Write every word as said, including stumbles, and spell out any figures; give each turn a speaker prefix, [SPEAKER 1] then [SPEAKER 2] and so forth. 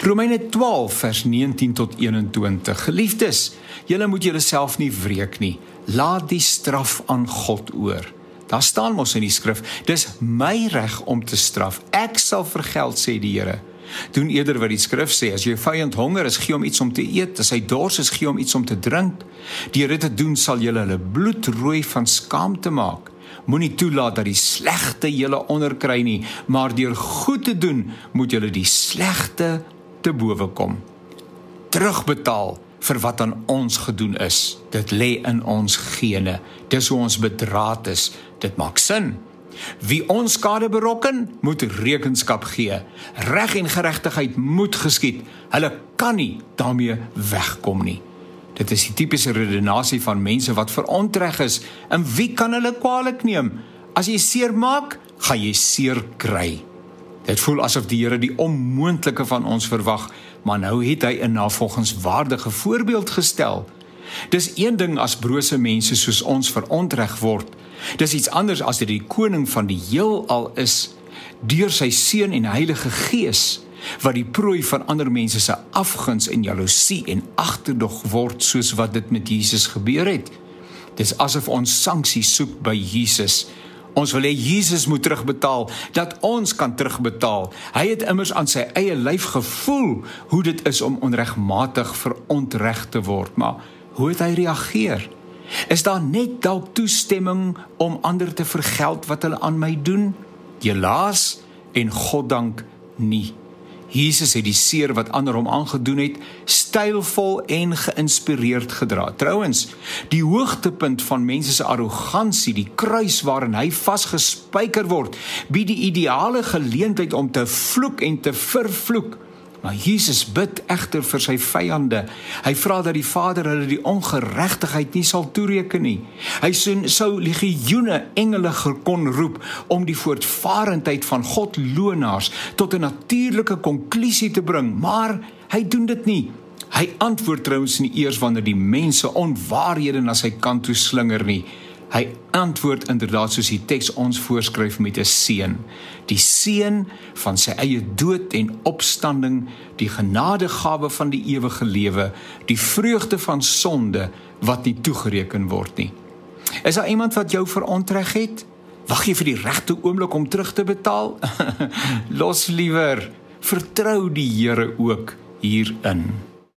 [SPEAKER 1] Romeine twaalf vers negentien tot eenentwintig. Geliefdes, julle moet julle self nie wreek nie. Laat die straf aan God oor. Daar staan mos in die skrif, dis my reg om te straf. Ek sal vergeld, sê die Here. Doen eerder wat die skrif sê, as jou vyand honger is, gee hom iets om te eet, as hy dors is, gee hom iets om te drink. Deur dit te doen, sal julle hulle bloed rooi van skaamte maak. Moenie toelaat dat die slegte julle onderkry nie, maar deur goed te doen, moet julle die slegte te bowe kom. Terugbetaal vir wat aan ons gedoen is. Dit lê in ons gene. Dis hoe ons bedraad is. Dit maak sin. Wie ons skade berokken, moet rekenskap gee. Reg en geregtigheid moet geskied. Hulle kan nie daarmee wegkom nie. Dit is die typiese redenasie van mense wat verontreg is. En wie kan hulle kwaadlik neem? As jy seer maak, gaan jy seer kry. Dit voel asof die Here die onmoontlike van ons verwag, maar nou het hy 'n navolgingswaardige voorbeeld gestel. Dis een ding as brose mense soos ons verontreg word. Dis iets anders as dit die koning van die heelal is, deur sy Seun en Heilige Gees, wat die prooi van ander mense se afguns en jaloesie en agterdog word, soos wat dit met Jesus gebeur het. Dis asof ons sanksie soek by Jesus. Ons wil hê Jesus moet terugbetaal, dat ons kan terugbetaal. Hy het immers aan sy eie lyf gevoel hoe dit is om onregmatig verontreg te word. Maar hoe het hy reageer? Is daar net dalk toestemming om ander te vergeld wat hulle aan my doen? Helaas en goddank nie. Jesus het die seer wat ander hom aangedoen het, stylvol en geïnspireerd gedra. Trouwens, die hoogtepunt van mense se arrogansie, die kruis waarin hy vasgespijker word, bied die ideale geleentheid om te vloek en te vervloek. Maar Jesus bid egter vir sy vyande. Hy vra dat die Vader hulle die ongeregtigheid nie sal toereken nie. Hy sou legioene engele kon roep om die voortvarendheid van Godlonaars tot 'n natuurlike konklusie te bring, maar hy doen dit nie. Hy antwoord trouens nie eers wanneer die mense onwaarhede na sy kant toe slinger nie. Hy antwoord inderdaad soos die teks ons voorskryf met 'n seën. Die seën van sy eie dood en opstanding, die genadegawe van die ewige lewe, die vreugde van sonde wat nie toegereken word nie. Is daar iemand wat jou verontreg het? Wag jy vir die regte oomblik om terug te betaal? Los liewer, vertrou die Here ook hierin.